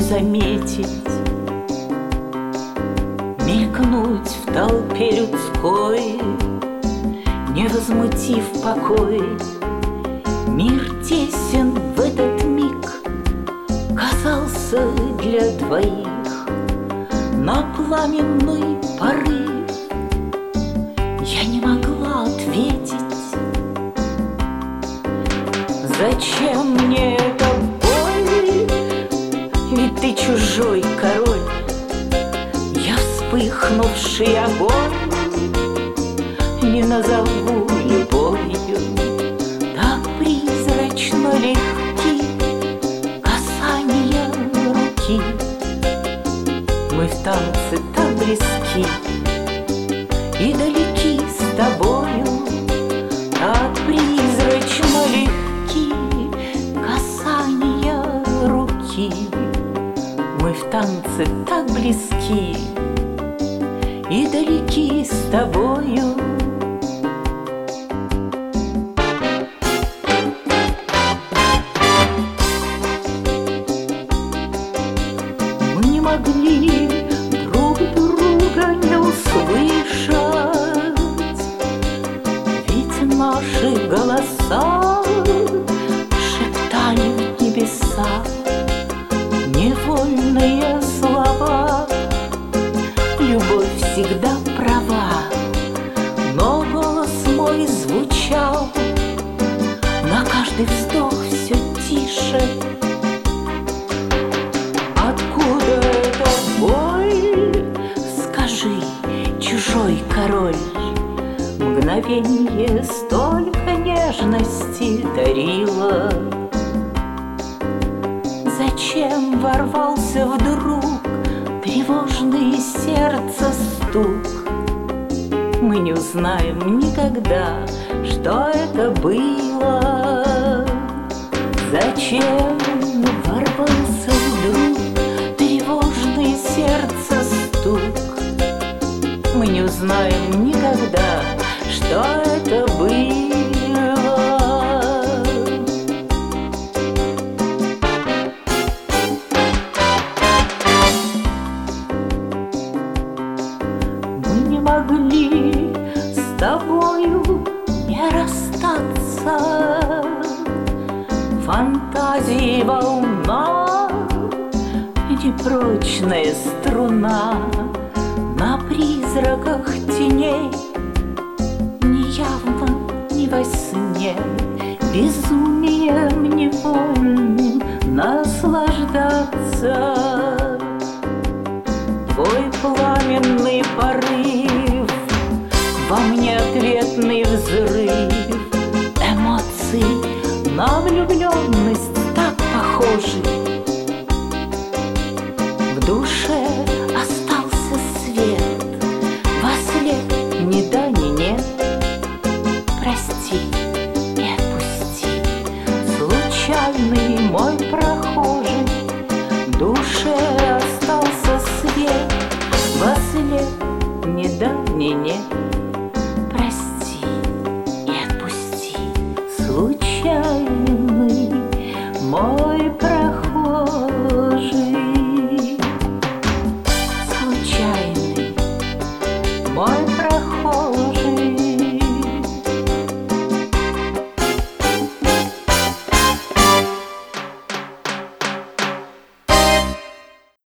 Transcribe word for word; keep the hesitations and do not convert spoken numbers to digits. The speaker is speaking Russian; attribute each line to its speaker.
Speaker 1: заметить, мелькнуть в толпе людской, не возмутив покой. Мир тесен в этот миг казался для двоих. На пламенный порыв я не могла ответить. Зачем мне эта боль? Ведь ты чужой король. Я вспыхнувший огонь не назову любовью. Так призрачно легки касания руки. Мы в танце так близки и далеки с тобою. Так призрачно легки касания руки. Мы в танце так близки и далеки с тобою. Мы не могли друг друга не услышать, ведь наши голоса шептали в небеса невольные слова. Любовь всегда права, но голос мой звучал на каждый вздох все тише. Откуда эта боль? Скажи, чужой король. Мгновенье столько нежности дарило. Зачем ворвался вдруг тревожный сердца стук? Мы не узнаем никогда, что это было. Зачем ворвался вдруг тревожный сердца стук? Мы не узнаем никогда, что это было. Могли с тобою не расстаться. Фантазии волна, непрочная струна на призраках теней. Неявно, не во сне, безумием невольным наслаждаться. Твой пламенный порыв, во мне ответный взрыв эмоций на влюбленность так похожи. В душе остался свет, во след ни да, ни нет. Прости и отпусти, случайный мой прохожий. В душе остался свет, во след ни да, ни нет. Прости и отпусти, случайный мой прохожий. Случайный мой прохожий.